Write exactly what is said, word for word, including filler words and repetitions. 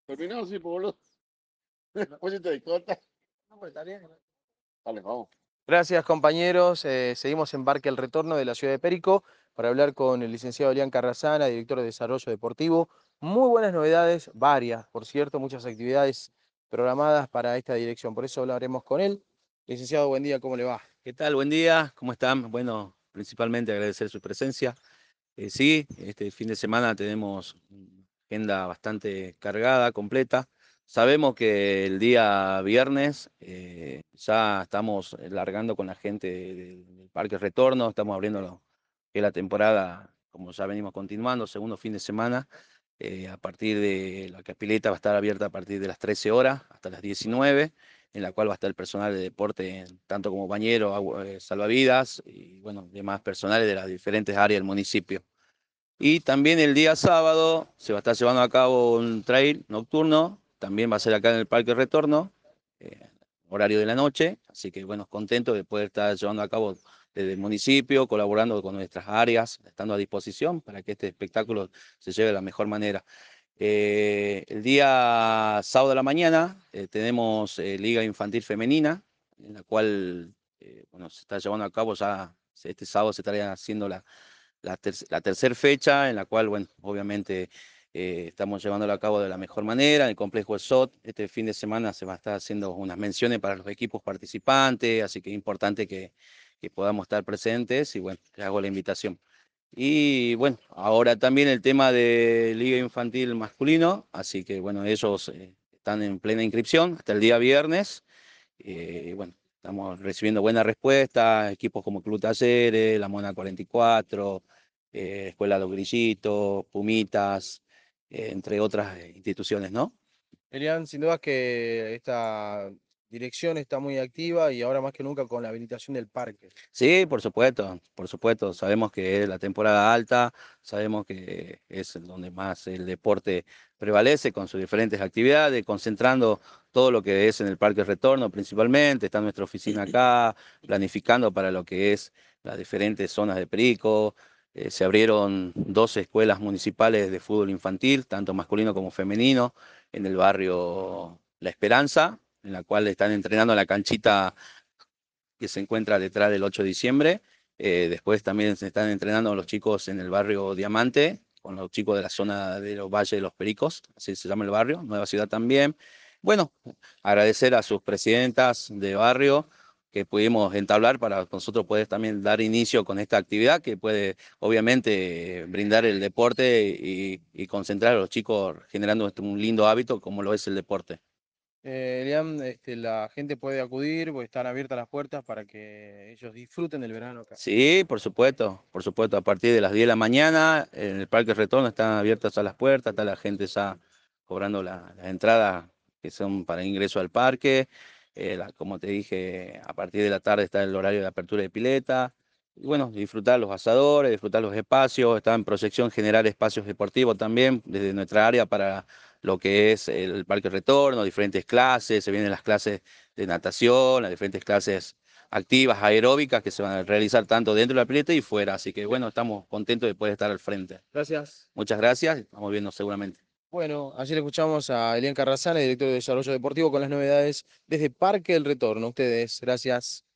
Terminado, sí, pues, boludo. Después te corta. No, pues está bien. Dale, vamos. Gracias, compañeros. Eh, seguimos en Parque El Retorno de la ciudad de Perico para hablar con el licenciado Elian Carrasana, director de Desarrollo Deportivo. Muy buenas novedades, varias, por cierto, muchas actividades programadas para esta dirección. Por eso hablaremos con él. Licenciado, buen día, ¿cómo le va? ¿Qué tal? Buen día, ¿cómo están? Bueno, principalmente agradecer su presencia. Eh, sí, este fin de semana tenemos una agenda bastante cargada, completa. Sabemos que el día viernes eh, ya estamos largando con la gente de- de- del Parque Retorno, estamos abriendo lo que es la temporada, como ya venimos continuando, segundo fin de semana. Eh, a partir de la capileta va a estar abierta a partir de las trece horas hasta las diecinueve, en la cual va a estar el personal de deporte, tanto como bañero, agua- eh, salvavidas y bueno, demás personales de las diferentes áreas del municipio. Y también el día sábado se va a estar llevando a cabo un trail nocturno, también va a ser acá en el Parque Retorno, eh, horario de la noche, así que bueno, contento de poder estar llevando a cabo desde el municipio, colaborando con nuestras áreas, estando a disposición para que este espectáculo se lleve de la mejor manera. Eh, el día sábado de la mañana eh, tenemos eh, Liga Infantil Femenina, en la cual eh, bueno, se está llevando a cabo ya, este sábado se estaría haciendo la, la, ter la tercera fecha, en la cual, bueno, obviamente eh, estamos llevándolo a cabo de la mejor manera, en el complejo S O T. Este fin de semana se va a estar haciendo unas menciones para los equipos participantes, así que es importante que, que podamos estar presentes y bueno, les hago la invitación. Y bueno, ahora también el tema de Liga Infantil Masculino, así que bueno, ellos eh, están en plena inscripción hasta el día viernes. Eh, y bueno, estamos recibiendo buena respuesta, equipos como Club Talleres, La Mona cuarenta y cuatro, eh, Escuela Los Grillitos, Pumitas, eh, entre otras eh, instituciones, ¿no? Elian, sin duda que esta dirección está muy activa y ahora más que nunca con la habilitación del parque. Sí, por supuesto, por supuesto. Sabemos que es la temporada alta, sabemos que es donde más el deporte prevalece con sus diferentes actividades, concentrando todo lo que es en el Parque Retorno principalmente. Está nuestra oficina acá, planificando para lo que es las diferentes zonas de Perico. Eh, se abrieron dos escuelas municipales de fútbol infantil, tanto masculino como femenino, en el barrio La Esperanza, en la cual están entrenando en la canchita que se encuentra detrás del ocho de diciembre. Eh, después también se están entrenando los chicos en el barrio Diamante, con los chicos de la zona de los Valles de los Pericos, así se llama el barrio, Nueva Ciudad también. Bueno, agradecer a sus presidentas de barrio que pudimos entablar para nosotros poder también dar inicio con esta actividad que puede obviamente brindar el deporte y, y concentrar a los chicos generando un lindo hábito como lo es el deporte. Eh, Elian, este, la gente puede acudir, pues están abiertas las puertas para que ellos disfruten del verano acá. Sí, por supuesto, por supuesto, a partir de las diez de la mañana en el Parque Retorno están abiertas a las puertas, está la gente ya cobrando la- las entradas que son para ingreso al parque. Eh, la- como te dije, a partir de la tarde está el horario de apertura de pileta. Y bueno, disfrutar los asadores, disfrutar los espacios, está en proyección generar espacios deportivos también desde nuestra área para lo que es el Parque Retorno, diferentes clases, se vienen las clases de natación, las diferentes clases activas, aeróbicas, que se van a realizar tanto dentro de la pileta y fuera. Así que bueno, estamos contentos de poder estar al frente. Gracias. Muchas gracias, estamos viendo seguramente. Bueno, ayer escuchamos a Elian Carrasana, director de Desarrollo Deportivo, con las novedades desde Parque El Retorno. Ustedes, gracias.